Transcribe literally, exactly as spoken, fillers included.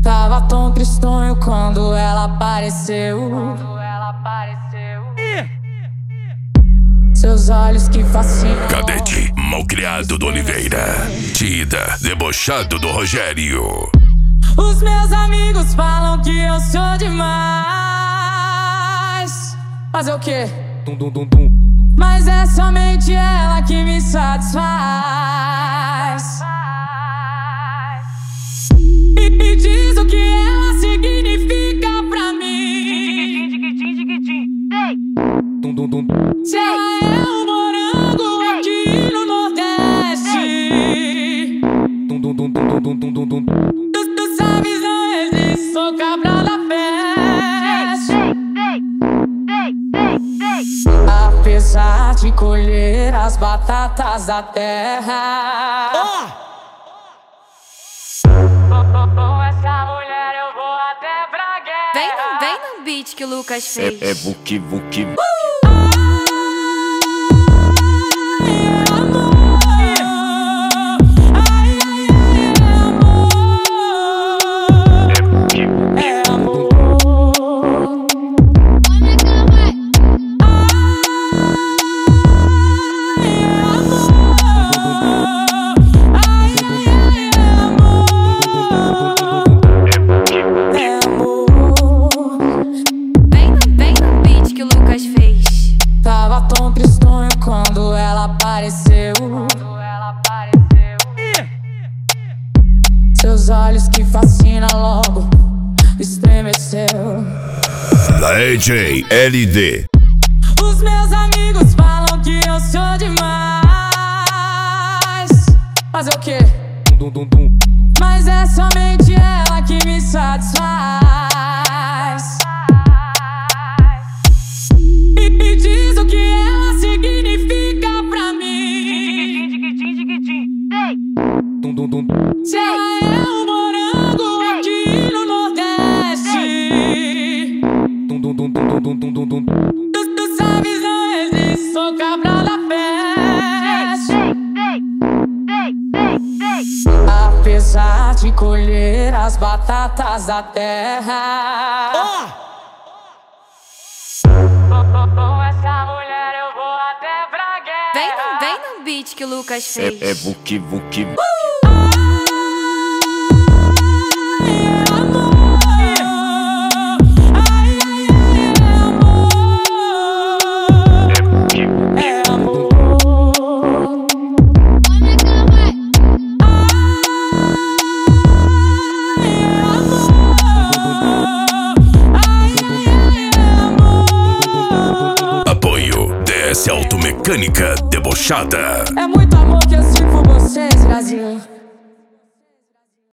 Tava tão tristonho quando ela apareceu. Seus olhos que fascinam. Cadete malcriado do Oliveira, Tida debochado do Rogério. Os meus amigos falam que eu sou demais. Fazer o quê? Dum, dum, dum, dum. Mas é somente ela que me satisfaz. E, e diz o que ela significa pra mim. Dum, dum, dum. Se ela é um morango aqui no Nordeste. Dum, dum, dum, dum, dum, dum, dum, dum. Tu, tu sabes, não existe, sou cabral da festa. Apesar de colher as batatas da terra, Oh! com essa mulher eu vou até pra guerra. Vem no, vem no beat que o Lucas fez. É, é vuki, vuki. Tava tão tristonho quando ela apareceu. Seus olhos que fascinam logo estremeceu. Da A J L D. Os meus amigos falam que eu sou demais. Fazer o quê? Dum, dum, dum. Mas é somente ela que me satisfaz. E, e diz o que ela significa pra mim. Dum, dum, dum. Se ela é um morango aqui no Nordeste. Dum, dum, dum, dum, dum, dum, dum, dum. Tu, tu sabes, não existe, sou cabral da festa. Apesar de colher as batatas da terra, Oh! com essa mulher eu vou até pra guerra. Vem no, vem no beat que o Lucas fez. É, é vuki, vuki. Apoio D S Automecânica Debochada. É muito amor que eu sinto por vocês, Brasil.